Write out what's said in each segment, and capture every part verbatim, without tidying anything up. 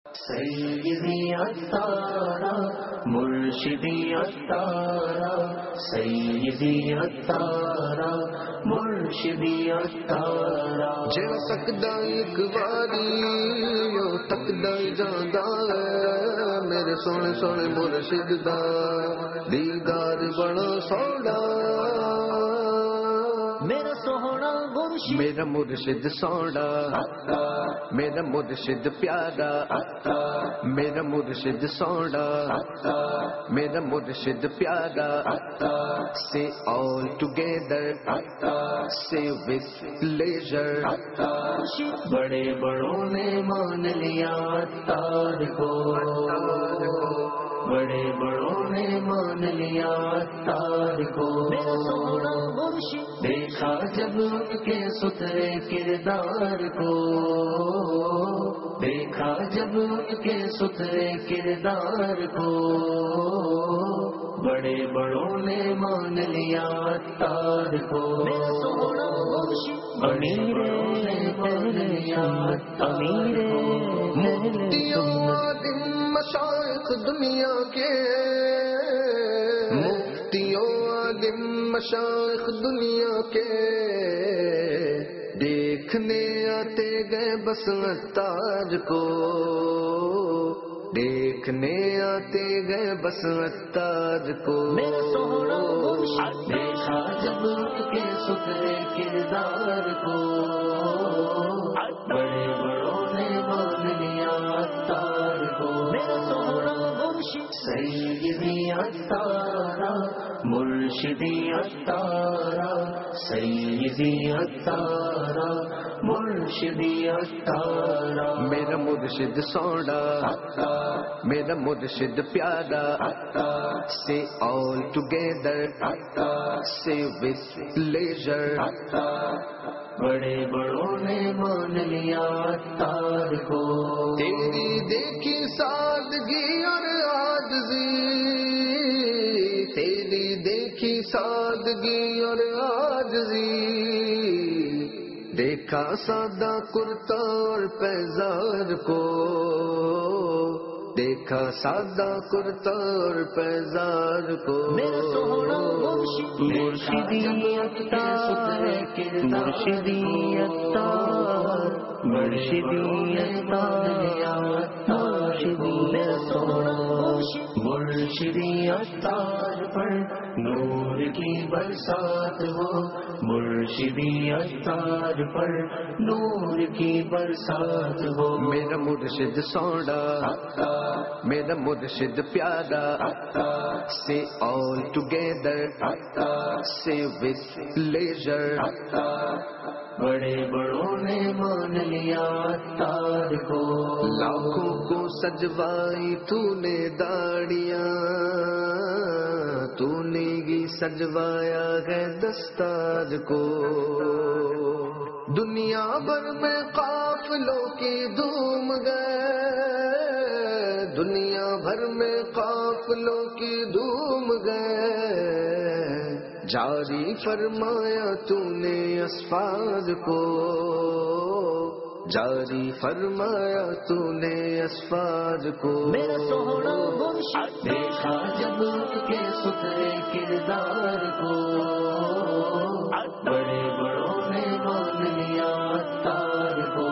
سیدی عطارا مرشدی عطارا سیدی عطارا مرشدی عطارا جو تکدا ایک واری او تکدا جاندا ہے میرے سونے سونے مرشد دا دیدار بڑا سونا میرا سوہنا مرشد میرا مرشد سونا میرا مرشد پیارا میرا مرشد سونا میرا مرشد پیارا say all together say with pleasure بڑے بڑوں نے مان لیا عطار کو بڑے بڑوں نے مان لیا عطار کو دیکھا جب ان کے ستھرے کردار کو دیکھا جب ان کے ستھرے کردار کو بڑے بڑوں نے مان لیا عطار کو بڑے بڑوں نے مان لیا عطار کو مفتیوں عالم مشائخ دنیا کے مفتیوں عالم مشائخ دنیا کے دیکھنے آتے گئے بس عطار کو دیکھنے آتے گئے بس عطار کو دیکھا جب ان کے ستھرے کردار کو بڑے بڑوں نے مان لیا عطار کو سیدی عطارا مرشدی عطارا سیدی عطارا مرشدی عطارا میرا مرشد سونا میرا مرشد پیارا say all together say with pleasure بڑے بڑوں نے مان لیا عطار کو تیری دیکھی سادگی اور عاجزی تیری دیکھی سادگی اور عاجزی دیکھا سادہ کرتا اور پیزار کو دیکھا سادہ کرتا اور پیزار کو مرشدی عطار مرشدی عطار مرشدی عطار مرشدی عطار پر نور کی برسات ہو مرشدی عطار پر نور کی برسات ہو میرا مرشد سونا میرا مرشد پیارا say all together say with pleasure بڑے بڑوں نے مان لیا عطار کو لاکھوں کو سجوائی تو نے داڑیاں تو نے گی سجوایا ہے دستار کو دنیا بھر میں قافلوں کی دھوم گئے دنیا بھر میں قافلوں کی دھوم گئے جاری فرمایا تو نے اسفار کو جاری فرمایا تو نے اسفار کو دیکھا جب ان کے ستھرے کردار کو بڑے بڑوں نے مان لیا عطار کو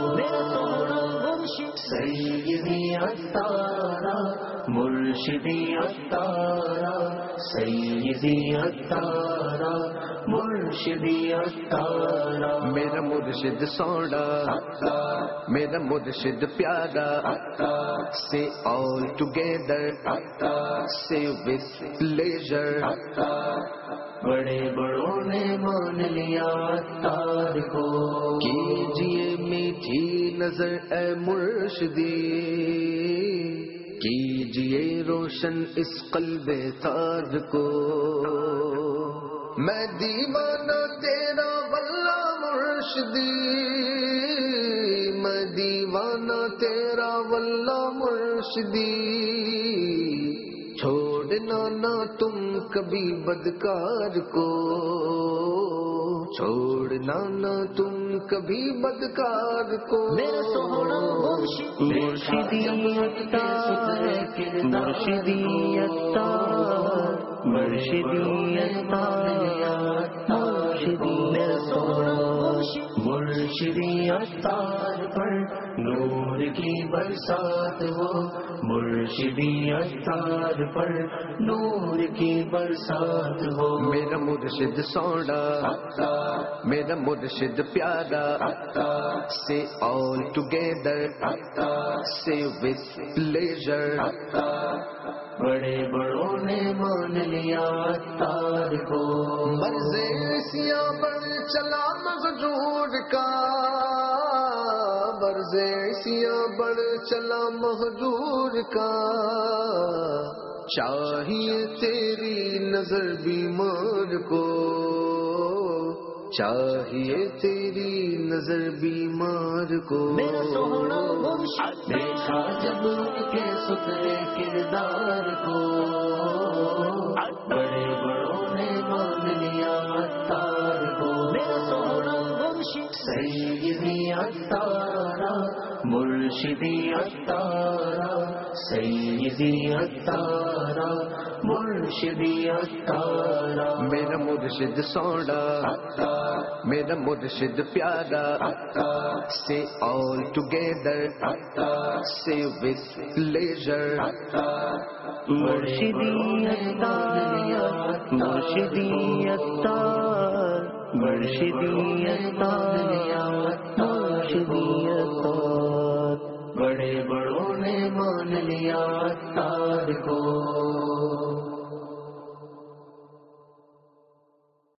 سیدی عطارا مرشدی عطارا سیدی عطارا مرشدی عطارا میرا مرشد سونا میرا مرشد پیارا say all together say with pleasure بڑے بڑوں نے مان لیا عطار کو کیجئے میٹھی نظر اے مرشدی کیجئے روشن اس قلب تار کو میں دیوانہ تیرا واللہ مرشدی میں دیوانہ تیرا واللہ مرشدی چھوڑنا نہ تم کبھی بدکار کو چھوڑنا نہ تم کبھی بدکار کو میرا سوہنا مرشدی اتار مرشدی اتار مرشدی اتار مرشدی میرا سوہنا مرشدی اتار پر نور کی برسات ہو مرشدی اتار پر نور کی برسات ہو میرا مرشد سونا میرا مرشد پیارا say all together say with pleasure بڑے بڑوں نے مان لیا اتار کو مرضے سیا بڑھ چلا مہجور کا مرضے سیا بڑھ چلا مہجور کا چاہیے تیری نظر بیمار کو چاہیے تیری نظر بیمار کو میرا سوہنا مرشد دیکھا جب ان کے سترے کردار کو بڑے بڑوں نے مان لیا اتار کو میرا سوہنا مرشد سیدی اتارا مرشدی اتارا سیدی اتارا مرشدی اتارا میرا مرشد سونا میرا مرشد پیارا say all together say with pleasure مرشدی اتار مرشدی اتار مرشدی اتار مرشدی اتار بڑے بڑوں نے مان لیا اتار کو